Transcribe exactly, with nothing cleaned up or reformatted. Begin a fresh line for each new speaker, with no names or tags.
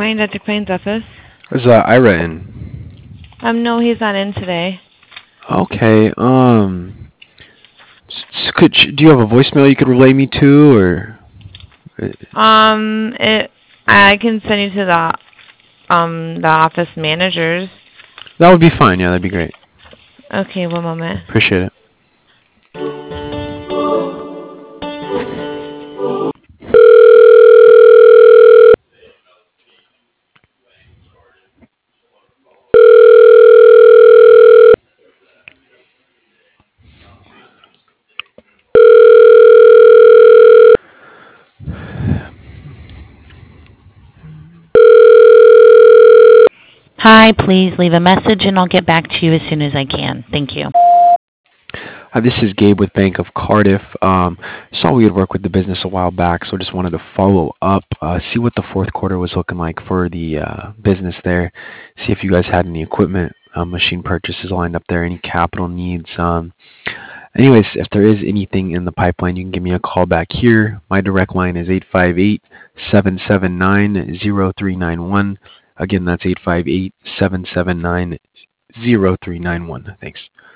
morning, Doctor Payne's office.
Is uh, Ira in?
Um, no, he's not in today.
Okay. Um, s- could do you have a voicemail you could relay me to, or
Um, it, I can send you to the um the office managers.
that would be fine. Yeah, that'd be great.
Okay, one moment.
Appreciate it.
Hi, please leave a message and I'll get back to you as soon as I can. Thank you.
Hi, this is Gabe with Bank of Cardiff. Um, saw we had worked with the business a while back, so just wanted to follow up, uh, see what the fourth quarter was looking like for the uh, business there, see if you guys had any equipment, uh, machine purchases lined up there, any capital needs. Um, anyways, if there is anything in the pipeline, you can give me a call back here. My direct line is eight five eight, seven seven nine, zero three nine one. Again, that's eight five eight, seven seven nine, zero three nine one. Thanks.